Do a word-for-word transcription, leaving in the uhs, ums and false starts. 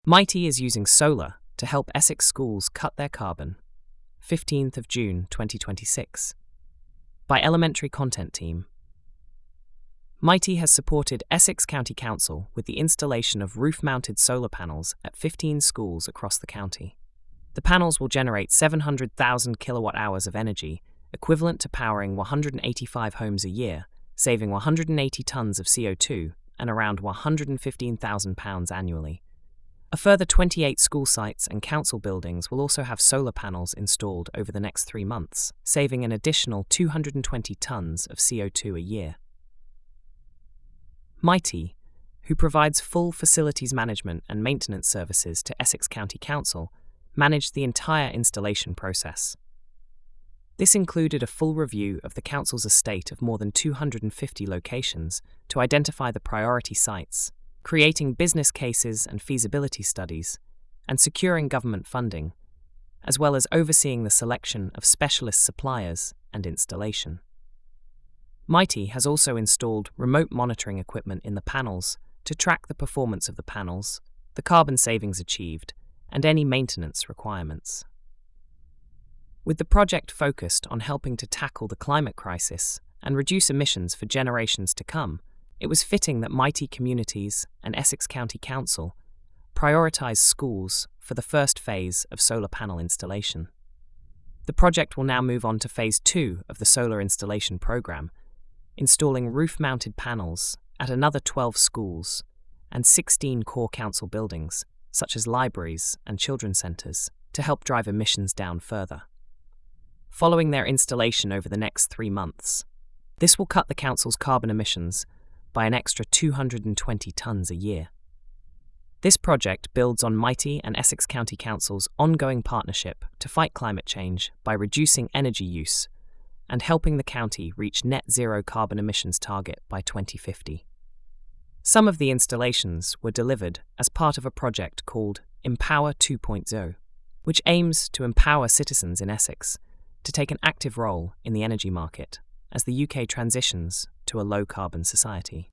Mighty is using solar to help Essex schools cut their carbon. fifteenth of June twenty twenty-six. By Elementary Content Team. Mighty has supported Essex County Council with the installation of roof-mounted solar panels at fifteen schools across the county. The panels will generate seven hundred thousand kilowatt hours of energy, equivalent to powering one hundred eighty-five homes a year, saving one hundred eighty tons of C O two and around one hundred fifteen thousand pounds annually. A further twenty-eight school sites and council buildings will also have solar panels installed over the next three months, saving an additional two hundred twenty tons of C O two a year. Mighty, who provides full facilities management and maintenance services to Essex County Council, managed the entire installation process. This included a full review of the council's estate of more than two hundred fifty locations to identify the priority sites, creating business cases and feasibility studies, and securing government funding, as well as overseeing the selection of specialist suppliers and installation. Mighty has also installed remote monitoring equipment in the panels to track the performance of the panels, the carbon savings achieved, and any maintenance requirements. With the project focused on helping to tackle the climate crisis and reduce emissions for generations to come, it was fitting that Mighty Communities and Essex County Council prioritise schools for the first phase of solar panel installation. The project will now move on to phase two of the solar installation programme, installing roof-mounted panels at another twelve schools and sixteen core council buildings, such as libraries and children's centres, to help drive emissions down further. Following their installation over the next three months, this will cut the council's carbon emissions by an extra two hundred twenty tonnes a year. This project builds on Mighty and Essex County Council's ongoing partnership to fight climate change by reducing energy use and helping the county reach net zero carbon emissions target by twenty fifty. Some of the installations were delivered as part of a project called Empower two point oh, which aims to empower citizens in Essex to take an active role in the energy market as the U K transitions to a low-carbon society.